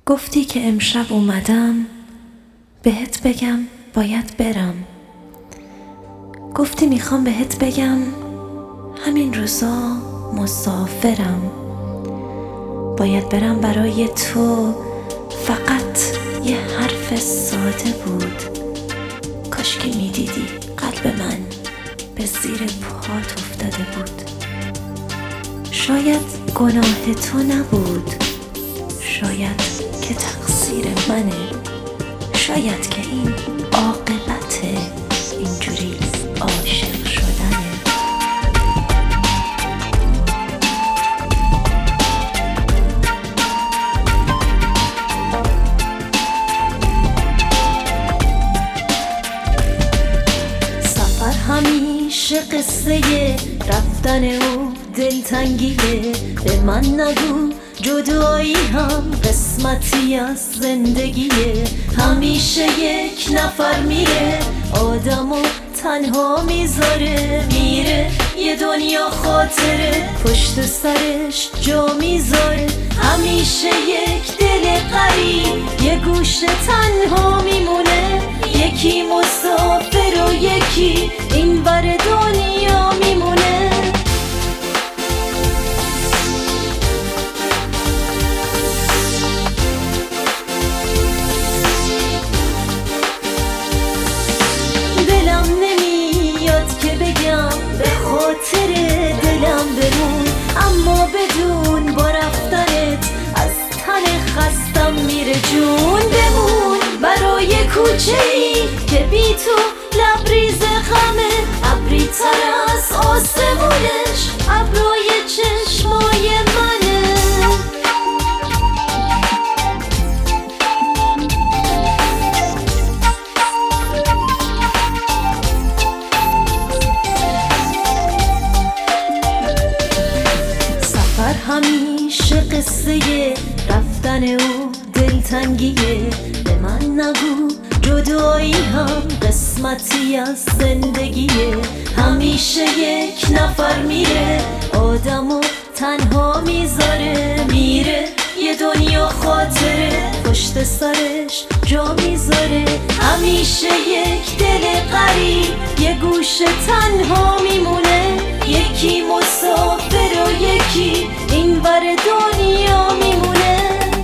گفتی که امشب اومدم بهت بگم باید برم. گفتی میخوام بهت بگم همین روزا مسافرم. باید برم برای تو، فقط یه حرف ساده بود. کاش که میدیدی قلب من به زیر پات افتاده بود. شاید گناه تو نبود، شاید که تقصیر منه، شاید که این عاقبت اینجوری عاشق شدنه. سفر همیشه قصه رفتن و دلتنگیه. به من نگو جدایی هم قسمتی از زندگیه. همیشه یک نفر میره، آدمو تنها میذاره. میره یه دنیا خاطره، پشت سرش جا میذاره. همیشه یک دل غریب یه گوشه تنها میمونه. یکی مسافر و یکی این ور دنیا میمونه. به خاطر دلم بمون، اما بدون با رفتنت از تن خستم میره جون. بمون برای کوچه‌ای که بی تو لبریز غمه. ابری تر از آسمونش ابرای چشمای منه. همیشه قصه رفتن و دلتنگیه. به من نگو جدایی هم قسمتی از زندگیه. همیشه یک نفر میره، آدمو تنها میذاره. میره یه دنیا خاطره، پشت سرش جا میذاره. همیشه یک دل غریب یه گوشه تنها میمونه. یکی مسافر و یکی این ور دنیا میمونه.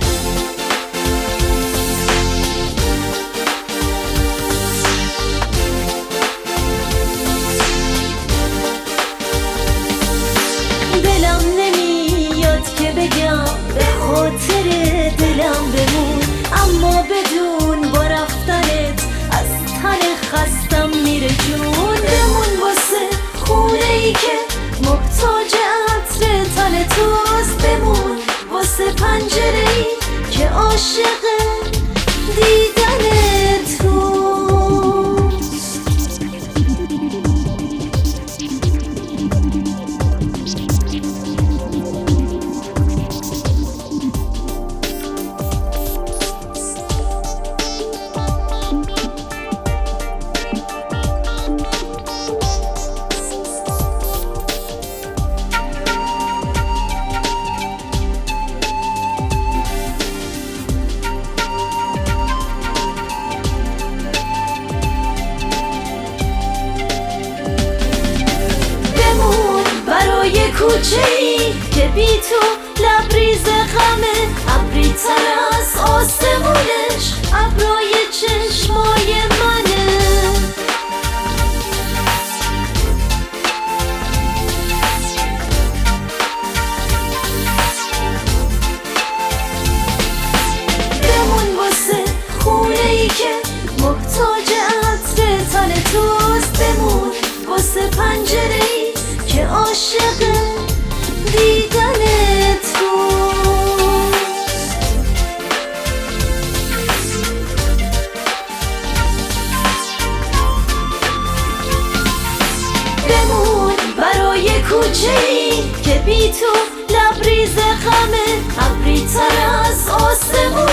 دلم نمیاد که بگم به خاطر دلم بمون، اما بدون با رفتنت از تن خستم میره جون. بمون واسه خونه ای که محتاج عطر تن توست. بمون واسه پنجره ای که عاشق دیدن توست. کوچه‌ای که بی تو لبریز غمه. ابری تر از آسمونش ابرای چشمای منه. بمون واسه خونه ای که محتاج عطر تن توست. بمون واسه پنجره ای که عاشق دیدن توست. بمون برای کوچه‌ای که بی تو لبریز غمه. ابری تر از آسمون